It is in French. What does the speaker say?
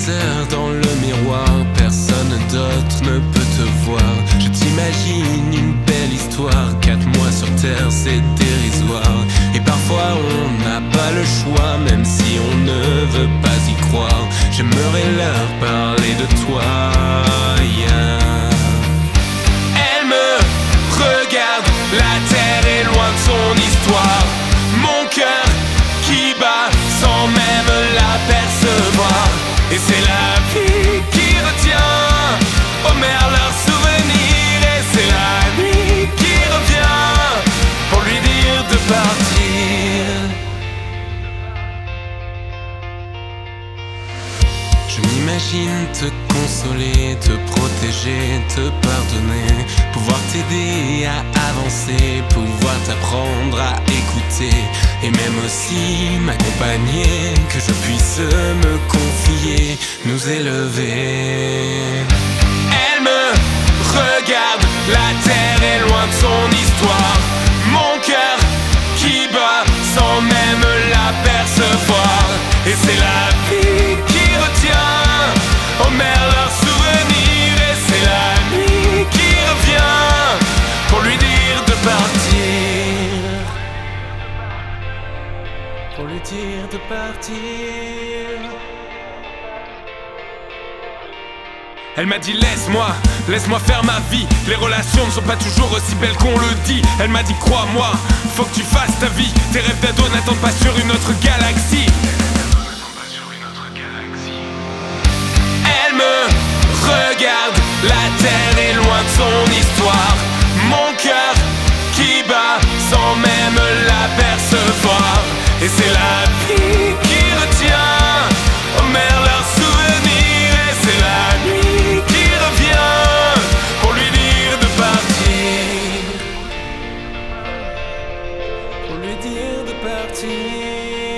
sœur dans le miroir, personne d'autre ne peut te voir. Je t'imagine une belle histoire, 4 mois sur terre c'est dérisoire. Et parfois on n'a pas le choix, même si on ne veut pas y croire. J'aimerais leur parler de toi, yeah. Elle me regarde, la terre est loin de son histoire. Mon cœur qui bat sans même l'apercevoir. Et c'est la vie qui retient aux mères leurs souvenirs. Et c'est la nuit qui revient pour lui dire de partir. Je m'imagine te consoler, te protéger, te pardonner, pouvoir t'aider à avancer, pouvoir t'apprendre à écouter, et même aussi m'accompagner, que je puisse me confier, nous élever. Elle me regarde, la terre est loin de son histoire. Mon cœur qui bat sans même l'apercevoir. Et c'est la vie qui retient aux mères leurs souvenirs. Et c'est la nuit qui revient pour lui dire de partir. Pour lui dire de partir. Elle m'a dit laisse-moi faire ma vie. Les relations ne sont pas toujours aussi belles qu'on le dit. Elle m'a dit crois-moi, faut que tu fasses ta vie. Tes rêves d'ado n'attendent pas sur une autre galaxie. Elle me regarde, la terre est loin de son histoire. Mon cœur qui bat sans même l'apercevoir. Et c'est la vie qui retient aux mères leurs souvenirs. Et c'est la nuit qui revient pour lui dire de partir. Pour lui dire de partir.